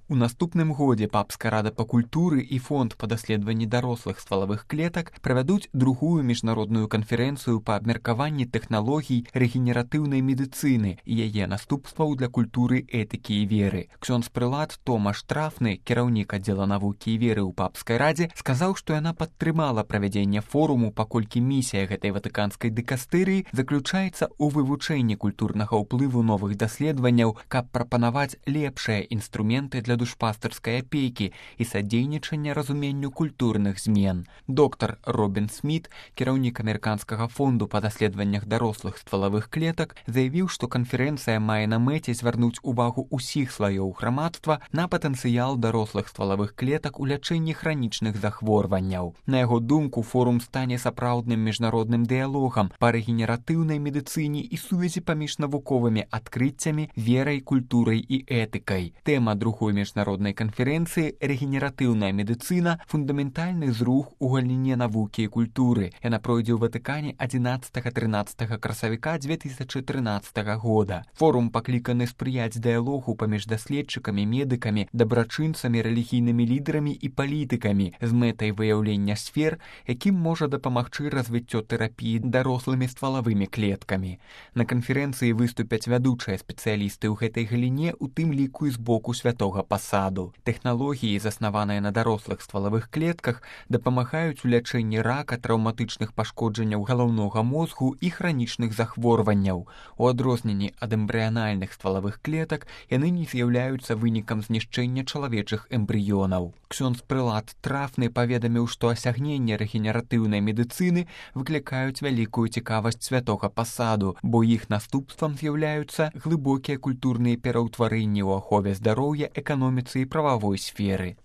У наступным годзе Папская рада па культуры і фонд па даследаванні дарослых ствалавых клетак правядуць другую міжнародную канферэнцыю па абмеркаванні тэхналогій рэгенератыўнай медыцыны і яе наступстваў для культуры, этыкі і веры. Ксёндз-прылад Томаш Трафны, кіраўнік аддзела навукі і веры ў Папскай радзе, сказаў, што яна падтрымала правядзенне форуму, паколькі місія гэтай ватыканскай дыкастырыі заключаецца ў вывучэнні культурнага ўплыву новых даследаванняў, каб прапанаваць лепшыя інструменты для душпастырскай апекі і садзейнічання разуменню культурных змен. Доктар Робін Сміт, кіраўнік амерыканскага фонду па даследаваннях дарослых ствалавых клетак, заявіў, што канферэнцыя мае на мэце звярнуць увагу ўсіх слаёў грамадства на патэнцыял дарослых ствалавых клетак у лячэнні хранічных захворванняў. На яго думку, форум стане сапраўдным міжнародным дыялогам па рэгенератыўнай медыцыне і сувязі паміж навуковымі адкрыццямі, верай, культурай і этыкай. Тэма другой міжнароднай канферэнцыі «Рэгенератыўная медыцына. Фундаментальны зрух у галіне навукі і культуры». Яна пройдзе ў Ватыкане 11-13 красавіка 2013 года. Форум пакліканы спрыяць дыялогу паміж даследчыкамі, медыкамі, дабрачынцамі, рэлігійнымі лідарамі і палітыкамі з мэтай выяўлення сфер, якім можа дапамагчы развіццё тэрапіі дарослымі ствалавымі клеткамі. На канферэнцыі выступяць вядучыя спецыялісты ў гэтай галіне, у тым ліку і з боку святога пасаду. Тэхналогіі, заснаваныя на дарослых ствалавых клетках, дапамагаюць у лячэнні рака, траўматычных пашкоджанняў галаўнога мозгу і хранічных захворванняў. У адрозненні ад эмбрыянальных ствалавых клетак, яны не з'яўляюцца вынікам знішчэння чалавечых эмбрыёнаў. Ксёндз-прылад Трафны паведаміў, што асягненне рэгенератыўнай медыцыны выклікаюць вялікую цікавасць святога пасаду, бо іх наступствам з'яўляюцца глыбокія культурныя пераўтварэнні ў ахове здароўя, эканоміцы і прававой сферы.